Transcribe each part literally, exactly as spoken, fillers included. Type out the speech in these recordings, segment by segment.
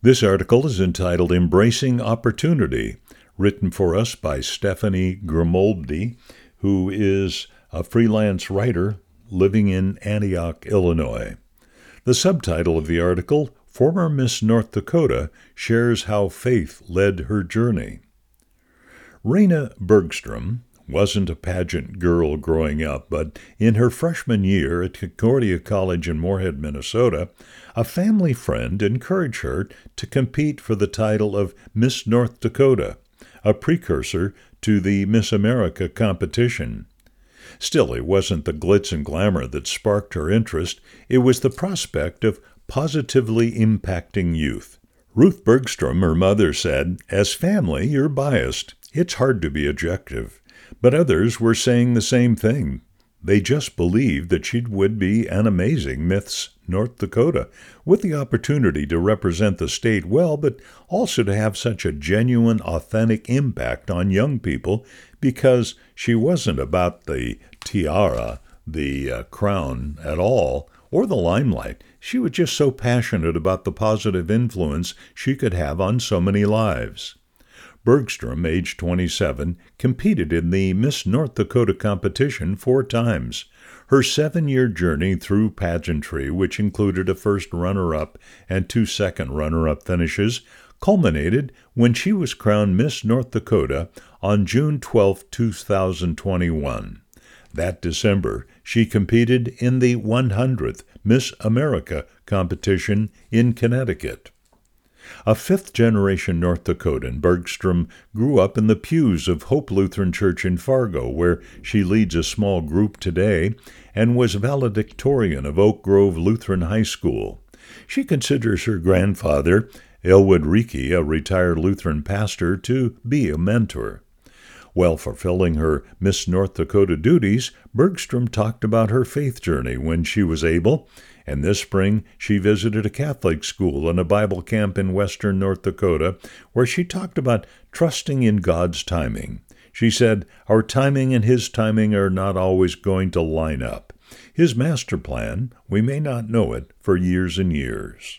This article is entitled Embracing Opportunity, written for us by Stephanie Grimoldi, who is a freelance writer living in Antioch, Illinois. The subtitle of the article, Former Miss North Dakota Shares How Faith Led Her Journey. Raina Bergstrom wasn't a pageant girl growing up, but in her freshman year at Concordia College in Moorhead, Minnesota, a family friend encouraged her to compete for the title of Miss North Dakota, a precursor to the Miss America competition. Still, it wasn't the glitz and glamour that sparked her interest. It was the prospect of positively impacting youth. Ruth Bergstrom, her mother, said, "As family, you're biased. It's hard to be objective." But others were saying the same thing. They just believed that she would be an amazing Miss North Dakota, with the opportunity to represent the state well, but also to have such a genuine, authentic impact on young people, because she wasn't about the tiara, the uh, crown at all, or the limelight. She was just so passionate about the positive influence she could have on so many lives. Bergstrom, age twenty-seven, competed in the Miss North Dakota competition four times. Her seven-year journey through pageantry, which included a first runner-up and two second runner-up finishes, culminated when she was crowned Miss North Dakota on June twelfth, two thousand twenty-one. That December, she competed in the one hundredth Miss America competition in Connecticut. A fifth-generation North Dakotan, Bergstrom grew up in the pews of Hope Lutheran Church in Fargo, where she leads a small group today, and was valedictorian of Oak Grove Lutheran High School. She considers her grandfather, Elwood Reiki, a retired Lutheran pastor, to be a mentor. While fulfilling her Miss North Dakota duties, Bergstrom talked about her faith journey when she was able, and this spring she visited a Catholic school and a Bible camp in western North Dakota, where she talked about trusting in God's timing. She said, "Our timing and His timing are not always going to line up. His master plan, we may not know it for years and years."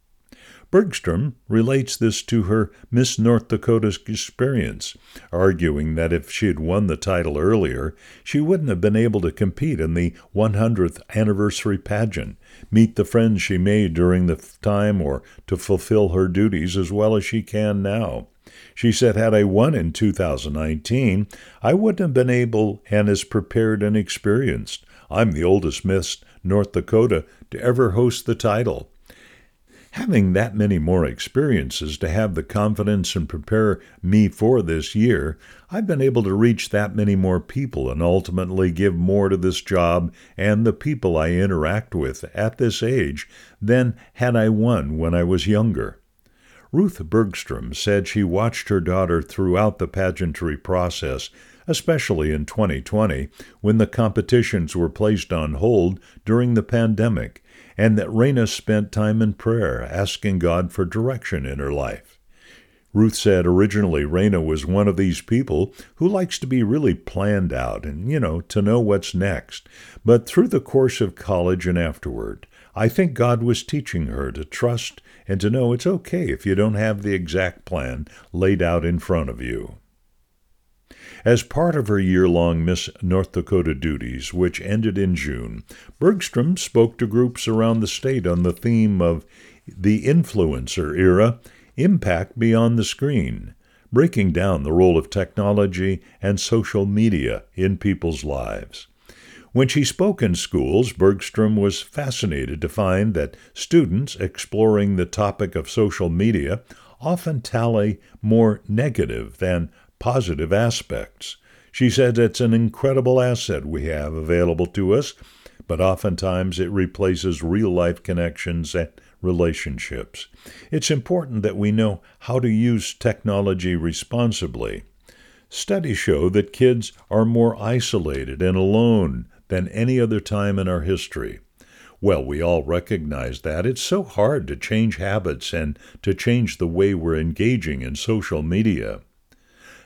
Bergstrom relates this to her Miss North Dakota experience, arguing that if she had won the title earlier, she wouldn't have been able to compete in the one hundredth anniversary pageant, meet the friends she made during the time, or to fulfill her duties as well as she can now. She said, "Had I won in two thousand nineteen, I wouldn't have been able and as prepared and experienced. I'm the oldest Miss North Dakota to ever host the title. Having that many more experiences to have the confidence and prepare me for this year, I've been able to reach that many more people and ultimately give more to this job and the people I interact with at this age than had I won when I was younger." Ruth Bergstrom said she watched her daughter throughout the pageantry process, especially in twenty twenty, when the competitions were placed on hold during the pandemic, and that Raina spent time in prayer, asking God for direction in her life. Ruth said originally Raina was one of these people who likes to be really planned out and, you know, to know what's next. But through the course of college and afterward, I think God was teaching her to trust and to know it's okay if you don't have the exact plan laid out in front of you. As part of her year-long Miss North Dakota duties, which ended in June, Bergstrom spoke to groups around the state on the theme of the influencer era, impact beyond the screen, breaking down the role of technology and social media in people's lives. When she spoke in schools, Bergstrom was fascinated to find that students exploring the topic of social media often tally more negative than positive aspects. She said it's an incredible asset we have available to us, but oftentimes it replaces real-life connections and relationships. It's important that we know how to use technology responsibly. Studies show that kids are more isolated and alone than any other time in our history. Well, we all recognize that. It's so hard to change habits and to change the way we're engaging in social media.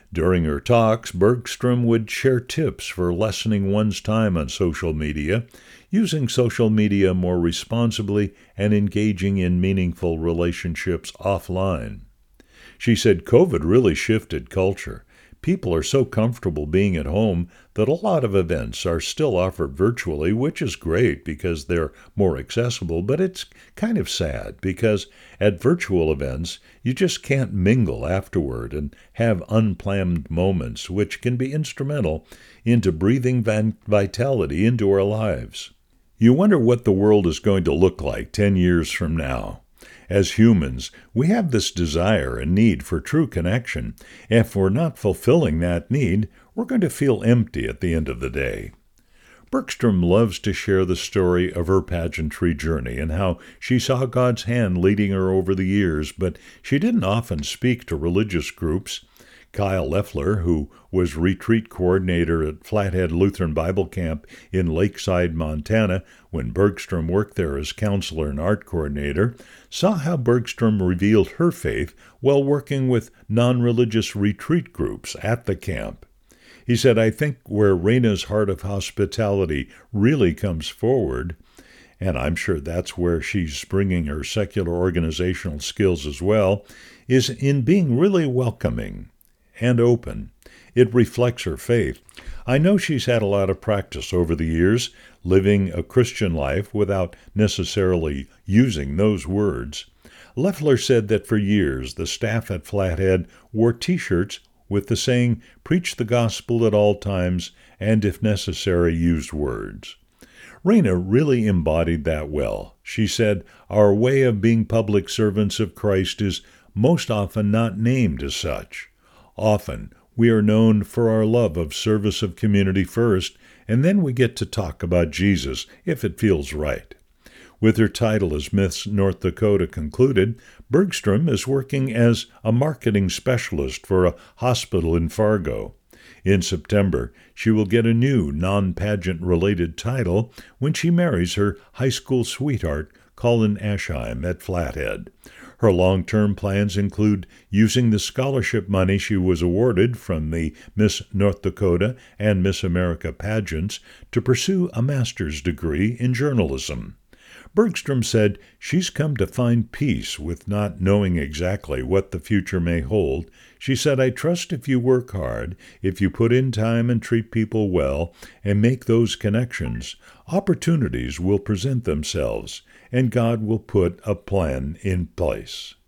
During her talks, Bergstrom would share tips for lessening one's time on social media, using social media more responsibly, and engaging in meaningful relationships offline. She said COVID really shifted culture. People are so comfortable being at home that a lot of events are still offered virtually, which is great because they're more accessible, but it's kind of sad because at virtual events, you just can't mingle afterward and have unplanned moments, which can be instrumental into breathing vitality into our lives. You wonder what the world is going to look like ten years from now. As humans, we have this desire and need for true connection. If we're not fulfilling that need, we're going to feel empty at the end of the day. Bergstrom loves to share the story of her pageantry journey and how she saw God's hand leading her over the years, but she didn't often speak to religious groups. Kyle Leffler, who was retreat coordinator at Flathead Lutheran Bible Camp in Lakeside, Montana, when Bergstrom worked there as counselor and art coordinator, saw how Bergstrom revealed her faith while working with non-religious retreat groups at the camp. He said, "I think where Raina's heart of hospitality really comes forward, and I'm sure that's where she's bringing her secular organizational skills as well, is in being really welcoming and open. It reflects her faith. I know she's had a lot of practice over the years, living a Christian life without necessarily using those words." Leffler said that for years the staff at Flathead wore T-shirts with the saying, "Preach the gospel at all times, and if necessary, use words." Raina really embodied that well. She said, "Our way of being public servants of Christ is most often not named as such. Often, we are known for our love of service of community first, and then we get to talk about Jesus, if it feels right." With her title as Miss North Dakota concluded, Bergstrom is working as a marketing specialist for a hospital in Fargo. In September, she will get a new non-pageant-related title when she marries her high school sweetheart, Colin Ashheim, at Flathead. Her long-term plans include using the scholarship money she was awarded from the Miss North Dakota and Miss America pageants to pursue a master's degree in journalism. Bergstrom said she's come to find peace with not knowing exactly what the future may hold. She said, "I trust if you work hard, if you put in time and treat people well, and make those connections, opportunities will present themselves, and God will put a plan in place."